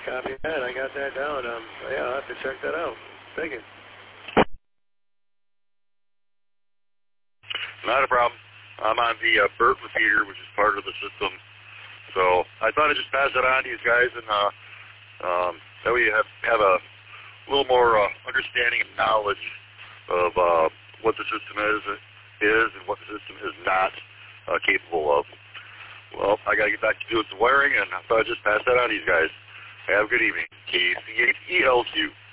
Copy that. I got that down. Yeah, I'll have to check that out. Thank you. Not a problem. I'm on the BERT repeater, which is part of the system. So I thought I'd just pass it on to you guys, and that way you have a little more understanding and knowledge of what the system is and what the system is not capable of. Well, I got to get back to doing some wiring, and I thought I'd just pass that on to you guys. Have a good evening. KC8ELQ.